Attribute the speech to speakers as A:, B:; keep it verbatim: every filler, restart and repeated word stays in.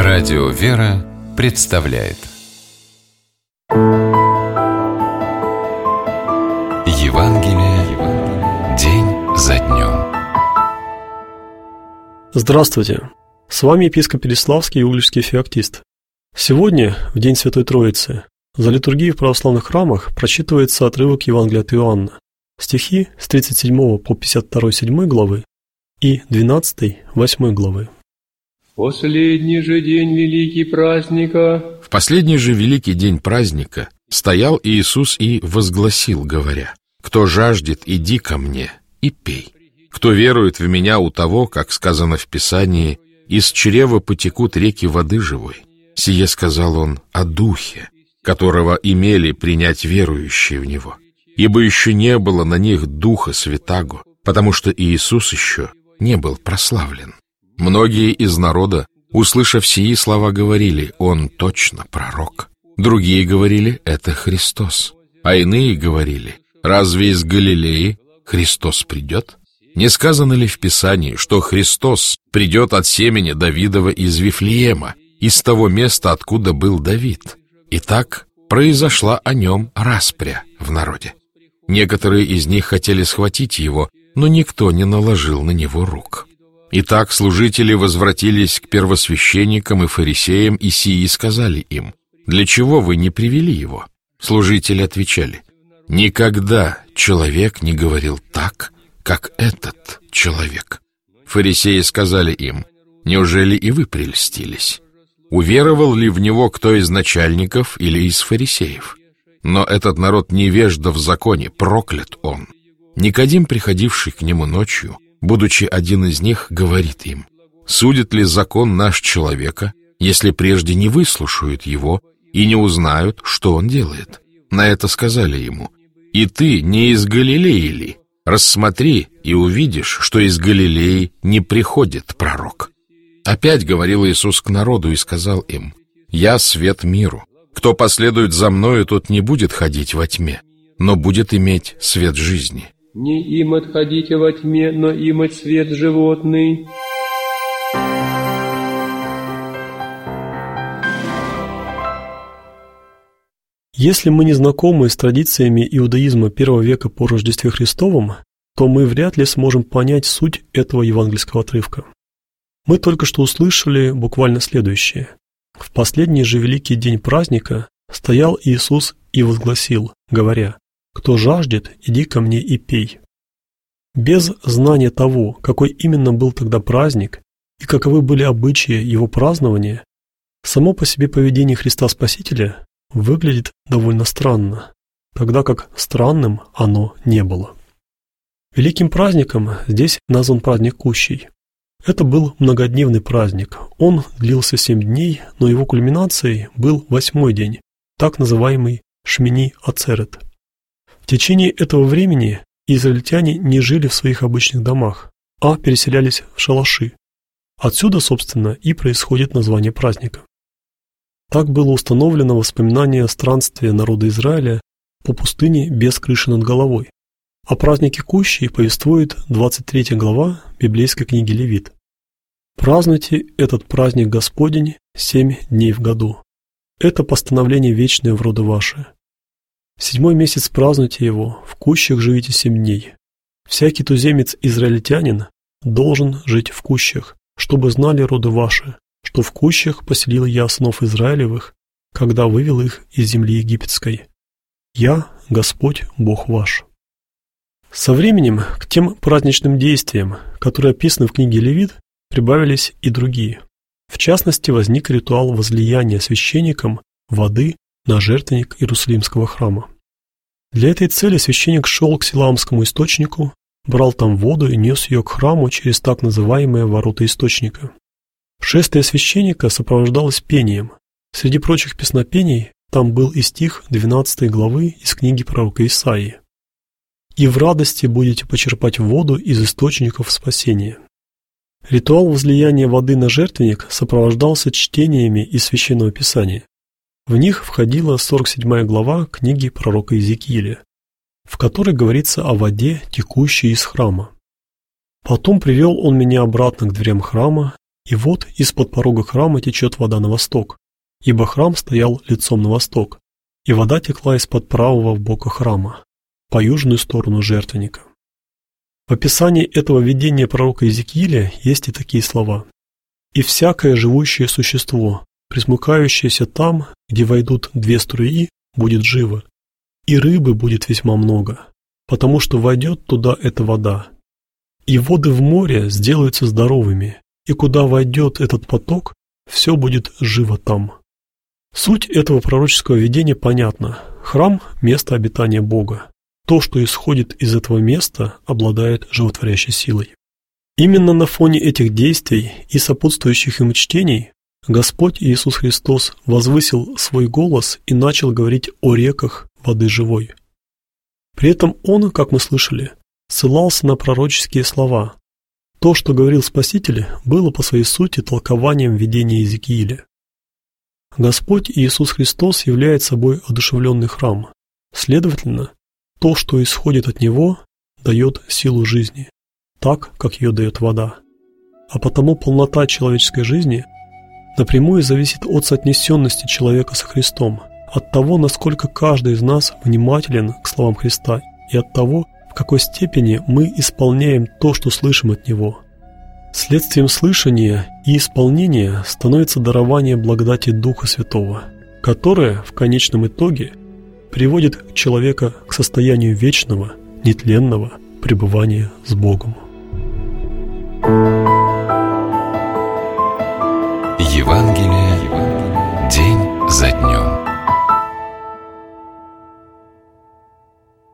A: Радио «Вера» представляет Евангелие день за днем.
B: Здравствуйте! С вами епископ Переславский и Угличский феоктист. Сегодня, в День Святой Троицы, за литургией в православных храмах прочитывается отрывок Евангелия от Иоанна, стихи с тридцать седьмого по пятьдесят второй седьмой главы и двенадцатой восьмой главы.
C: Последний же день великий праздника.
D: В последний же великий день праздника стоял Иисус и возгласил, говоря: «Кто жаждет, иди ко мне и пей. Кто верует в Меня, у того, как сказано в Писании, из чрева потекут реки воды живой». Сие сказал Он о Духе, которого имели принять верующие в Него. Ибо еще не было на них Духа Святаго, потому что Иисус еще не был прославлен. Многие из народа, услышав сии слова, говорили: «Он точно пророк». Другие говорили: «Это Христос». А иные говорили: «Разве из Галилеи Христос придет? Не сказано ли в Писании, что Христос придет от семени Давидова из Вифлеема, из того места, откуда был Давид?» Итак, произошла о нем распря в народе. Некоторые из них хотели схватить его, но никто не наложил на него рук. Итак, служители возвратились к первосвященникам и фарисеям, и сии сказали им: «Для чего вы не привели его?» Служители отвечали: «Никогда человек не говорил так, как этот человек». Фарисеи сказали им: «Неужели и вы прельстились? Уверовал ли в него кто из начальников или из фарисеев? Но этот народ невежда в законе, проклят он». Никодим, приходивший к нему ночью, будучи один из них, говорит им: «Судит ли закон наш человека, если прежде не выслушают его и не узнают, что он делает?» На это сказали ему: «И ты не из Галилеи ли? Рассмотри и увидишь, что из Галилеи не приходит пророк». Опять говорил Иисус к народу и сказал им: «Я свет миру. Кто последует за мною, тот не будет ходить во тьме, но будет иметь свет жизни».
C: Не им отходите во тьме, но имать свет животный.
B: Если мы не знакомы с традициями иудаизма первого века по Рождестве Христовом, то мы вряд ли сможем понять суть этого евангельского отрывка. Мы только что услышали буквально следующее. В последний же великий день праздника стоял Иисус и возгласил, говоря: «Кто жаждет, иди ко мне и пей». Без знания того, какой именно был тогда праздник и каковы были обычаи его празднования, само по себе поведение Христа Спасителя выглядит довольно странно, тогда как странным оно не было. Великим праздником здесь назван праздник Кущей. Это был многодневный праздник. Он длился семь дней, но его кульминацией был восьмой день, так называемый Шмини Ацерет. В течение этого времени израильтяне не жили в своих обычных домах, а переселялись в шалаши. Отсюда, собственно, и происходит название праздника. Так было установлено воспоминание о странстве народа Израиля по пустыне без крыши над головой. О празднике Кущей повествует двадцать третья глава библейской книги Левит. «Празднуйте этот праздник Господень семь дней в году. Это постановление вечное в роды ваши. В седьмой месяц празднуйте его, в кущах живите семь дней. Всякий туземец-израильтянин должен жить в кущах, чтобы знали роды ваши, что в кущах поселил я сынов Израилевых, когда вывел их из земли египетской. Я, Господь, Бог ваш». Со временем к тем праздничным действиям, которые описаны в книге Левит, прибавились и другие. В частности, возник ритуал возлияния священникам воды на жертвенник Иерусалимского храма. Для этой цели священник шел к Силаамскому источнику, брал там воду и нес ее к храму через так называемые ворота источника. Шествие священника сопровождалось пением. Среди прочих песнопений там был и стих двенадцатой главы из книги пророка Исаии: «И в радости будете почерпать воду из источников спасения». Ритуал возлияния воды на жертвенник сопровождался чтениями из Священного Писания. В них входила сорок седьмая глава книги пророка Иезекииля, в которой говорится о воде, текущей из храма. «Потом привел он меня обратно к дверям храма, И вот из-под порога храма течет вода на восток, ибо храм стоял лицом на восток, и вода текла из-под правого бока храма, по южную сторону жертвенника. В описании этого видения пророка Иезекииля есть и такие слова: «И всякое живущее существо, пресмыкающееся там, где войдут две струи, будет живо, и рыбы будет весьма много, потому что войдет туда эта вода. И воды в море сделаются здоровыми, и куда войдет этот поток, все будет живо там». Суть этого пророческого видения понятна. Храм – место обитания Бога. То, что исходит из этого места, обладает животворящей силой. Именно на фоне этих действий и сопутствующих им чтений Господь Иисус Христос возвысил свой голос и начал говорить о реках воды живой. При этом Он, как мы слышали, ссылался на пророческие слова. То, что говорил Спаситель, было по своей сути толкованием видения Иезекииля. Господь Иисус Христос является собой одушевленный храм. Следовательно, то, что исходит от Него, дает силу жизни, так, как ее дает вода. А потому полнота человеческой жизни напрямую зависит от соотнесенности человека со Христом, от того, насколько каждый из нас внимателен к словам Христа, и от того, в какой степени мы исполняем то, что слышим от Него. Следствием слышания и исполнения становится дарование благодати Духа Святого, которое в конечном итоге приводит человека к состоянию вечного, нетленного пребывания с Богом.